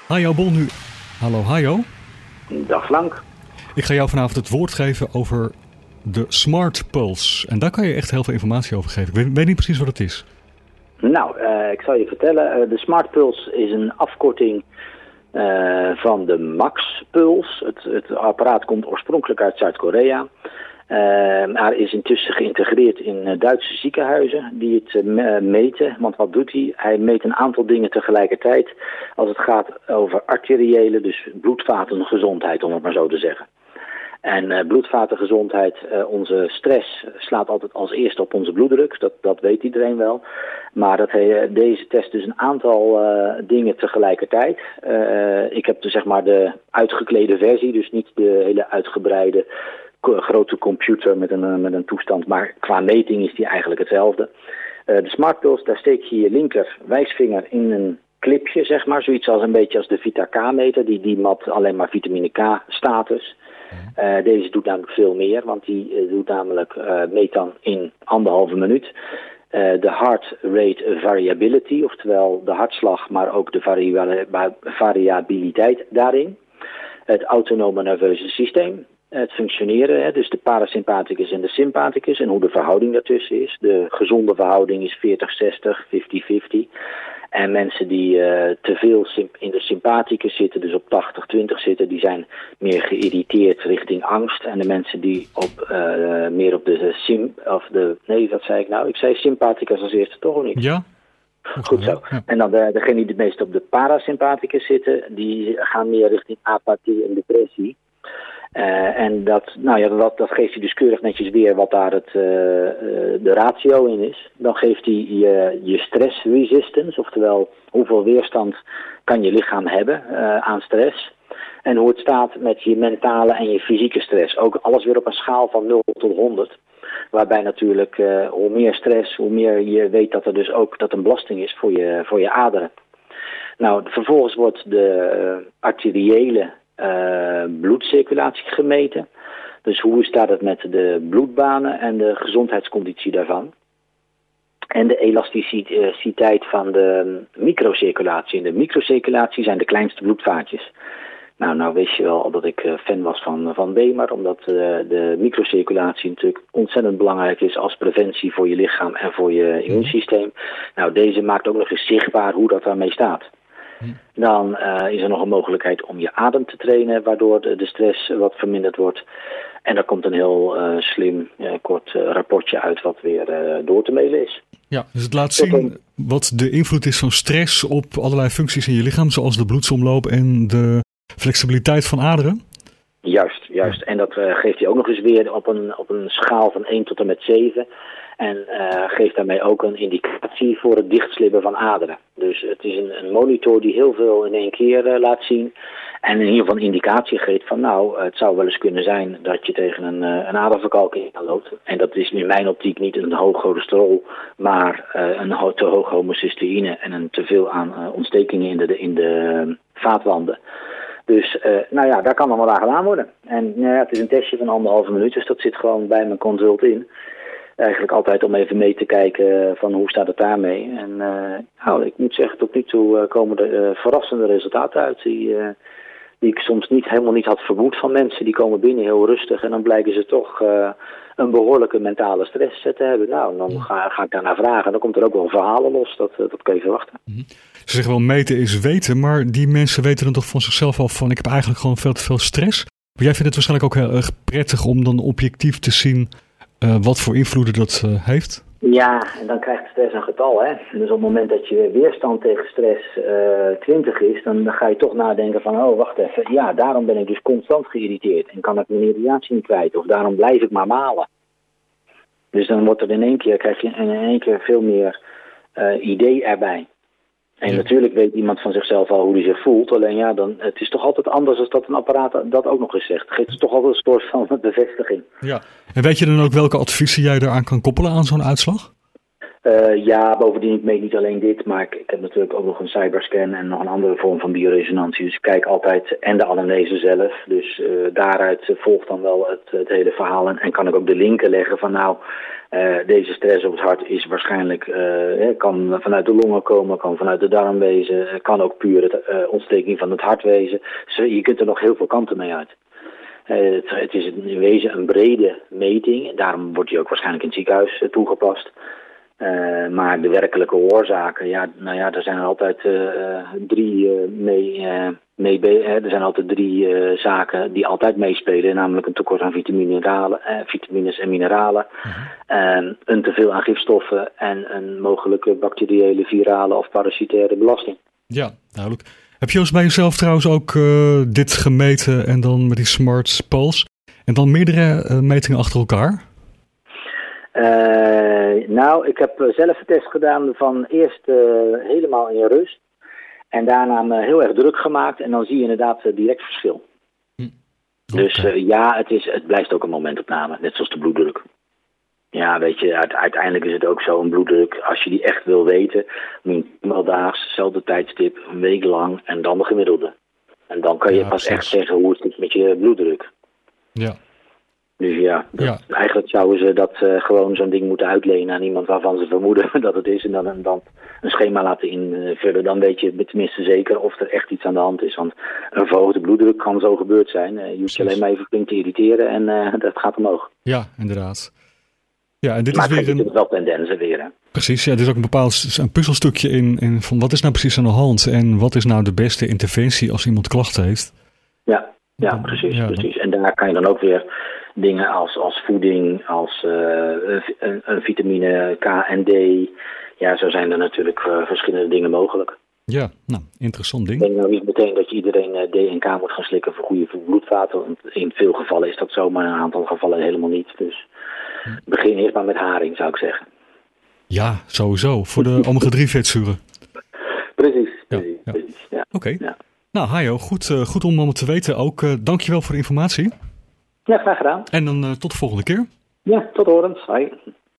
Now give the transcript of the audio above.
Hajo Bol nu. Hallo Hajo. Dag Frank. Ik ga jou vanavond het woord geven over de Smart Pulse. En daar kan je echt heel veel informatie over geven. Ik weet niet precies wat het is. Nou, ik zal je vertellen. De Smart Pulse is een afkorting van de Max Pulse. Het apparaat komt oorspronkelijk uit Zuid-Korea. Maar is intussen geïntegreerd in Duitse ziekenhuizen die het meten. Want wat doet hij? Hij meet een aantal dingen tegelijkertijd als het gaat over arteriële, dus bloedvatengezondheid, om het maar zo te zeggen. En bloedvatengezondheid, onze stress slaat altijd als eerste op onze bloeddruk. Dat weet iedereen wel. Maar deze test dus een aantal dingen tegelijkertijd. Ik heb dus zeg maar de uitgeklede versie, dus niet de hele uitgebreide grote computer met een toestand, maar qua meting is die eigenlijk hetzelfde. De Smart Pulse, daar steek je je linker wijsvinger in een clipje, zeg maar, zoiets als een beetje als de Vita K-meter, die mat alleen maar vitamine K-status. Deze doet namelijk veel meer, want die doet namelijk meet dan in 1,5 minuut de heart rate variability, oftewel de hartslag, maar ook de variabiliteit daarin. Het autonome nerveuze systeem. Het functioneren, dus de parasympathicus en de sympathicus en hoe de verhouding daartussen is. De gezonde verhouding is 40-60, 50-50. En mensen die te veel in de sympathicus zitten, dus op 80-20 zitten, die zijn meer geïrriteerd richting angst. En de mensen die meer op de wat zei ik nou? Ik zei sympathicus als eerste, toch of niet? Ja. Goed zo. Ja. En dan degenen die het meest op de parasympathicus zitten, die gaan meer richting apathie en depressie. En dat geeft hij dus keurig netjes weer wat daar de ratio in is. Dan geeft hij je stress resistance, oftewel hoeveel weerstand kan je lichaam hebben aan stress. En hoe het staat met je mentale en je fysieke stress. Ook alles weer op een schaal van 0 tot 100. Waarbij natuurlijk hoe meer stress, hoe meer je weet dat er dus ook dat een belasting is voor je aderen. Nou, vervolgens wordt de arteriële bloedcirculatie gemeten. Dus hoe staat het met de bloedbanen en de gezondheidsconditie daarvan. En de elasticiteit van de microcirculatie. In de microcirculatie zijn de kleinste bloedvaatjes. Nou wist je wel dat ik fan was van Wemer, omdat de microcirculatie natuurlijk ontzettend belangrijk is als preventie voor je lichaam en voor je immuunsysteem. Nou, deze maakt ook nog eens zichtbaar hoe dat daarmee staat. Dan is er nog een mogelijkheid om je adem te trainen, waardoor de stress wat verminderd wordt. En daar komt een heel slim, kort rapportje uit wat weer door te mailen is. Ja, dus het laat zien wat de invloed is van stress op allerlei functies in je lichaam, zoals de bloedsomloop en de flexibiliteit van aderen. Juist. Ja. En dat geeft hij ook nog eens weer op een schaal van 1 tot en met 7. En geeft daarmee ook een indicatie voor het dichtslippen van aderen. Dus het is een monitor die heel veel in één keer laat zien. En in ieder geval een indicatie geeft van het zou wel eens kunnen zijn dat je tegen een aderverkalking loopt. En dat is in mijn optiek niet een hoog cholesterol, maar een te hoog homocysteïne en een teveel aan ontstekingen in de vaatwanden. Dus daar kan allemaal aan gedaan worden. En het is een testje van 1,5 minuut, dus dat zit gewoon bij mijn consult in. Eigenlijk altijd om even mee te kijken van hoe staat het daarmee. En ik moet zeggen, tot nu toe komen er verrassende resultaten uit die ik soms helemaal niet had vermoed van mensen. Die komen binnen heel rustig en dan blijken ze toch een behoorlijke mentale stress te hebben. Nou, dan ga ik daarnaar vragen. Dan komt er ook wel verhalen los, dat kun je verwachten. Ze zeggen wel meten is weten, maar die mensen weten dan toch van zichzelf al van ik heb eigenlijk gewoon veel te veel stress. Maar jij vindt het waarschijnlijk ook heel erg prettig om dan objectief te zien wat voor invloeden dat heeft? Ja, en dan krijgt stress een getal, hè. Dus op het moment dat je weerstand tegen stress 20 is, dan ga je toch nadenken van, wacht even. Ja, daarom ben ik dus constant geïrriteerd en kan ik mijn irritatie niet kwijt. Of daarom blijf ik maar malen. Dus dan wordt er krijg je in één keer veel meer idee erbij. En natuurlijk weet iemand van zichzelf al hoe hij zich voelt. Alleen het is toch altijd anders als dat een apparaat dat ook nog eens zegt. Het geeft toch altijd een soort van bevestiging. Ja. En weet je dan ook welke adviezen jij eraan kan koppelen aan zo'n uitslag? Ja, bovendien, ik meet niet alleen dit, maar ik heb natuurlijk ook nog een cyberscan en nog een andere vorm van bioresonantie. Dus ik kijk altijd, en de anamnese zelf. Dus daaruit volgt dan wel het hele verhaal. En kan ik ook de linken leggen van deze stress op het hart is waarschijnlijk, kan vanuit de longen komen, kan vanuit de darm wezen, kan ook puur ontsteking van het hart wezen. Dus je kunt er nog heel veel kanten mee uit. Het is in wezen een brede meting, daarom wordt die ook waarschijnlijk in het ziekenhuis toegepast. Maar de werkelijke oorzaken, er zijn er altijd er zijn altijd drie zaken die altijd meespelen, namelijk een tekort aan vitamines en mineralen, een teveel aan gifstoffen en een mogelijke bacteriële, virale of parasitaire belasting. Ja, duidelijk. Heb je eens bij jezelf trouwens ook dit gemeten en dan met die Smart Pulse en dan meerdere metingen achter elkaar? Ik heb zelf de test gedaan van eerst helemaal in rust en daarna me heel erg druk gemaakt en dan zie je inderdaad direct verschil. Okay. Dus het blijft ook een momentopname, net zoals de bloeddruk. Ja, weet je, uiteindelijk is het ook zo, een bloeddruk, als je die echt wil weten, moet je meldaags, hetzelfde tijdstip, een week lang en dan de gemiddelde. En dan kan je pas echt zeggen hoe het is met je bloeddruk. Ja. Dus eigenlijk zouden ze dat gewoon zo'n ding moeten uitlenen aan iemand waarvan ze vermoeden dat het is. En dan een schema laten invullen. Dan weet je tenminste zeker of er echt iets aan de hand is. Want een verhoogde bloeddruk kan zo gebeurd zijn. Je hoeft je alleen maar even flink te irriteren en dat gaat omhoog. Ja, inderdaad. Ja, en dit maar is weer wel tendensen weer. Hè? Precies, ja, er is ook een puzzelstukje in van wat is nou precies aan de hand en wat is nou de beste interventie als iemand klachten heeft. Ja, precies. En daar kan je dan ook weer dingen als voeding, als een vitamine K en D. Ja, zo zijn er natuurlijk verschillende dingen mogelijk. Ja, nou, interessant ding. Ik denk nou niet meteen dat je iedereen D en K moet gaan slikken voor goede bloedvaten. Want in veel gevallen is dat zo, maar in een aantal gevallen helemaal niet. Dus begin eerst maar met haring, zou ik zeggen. Ja, sowieso. Voor de omega-3 vetzuren. Precies. Ja. Oké. Ja. Nou, Hajo, goed om allemaal te weten ook. Dankjewel voor de informatie. Ja, graag gedaan. En dan tot de volgende keer. Ja, tot horens. Hoi.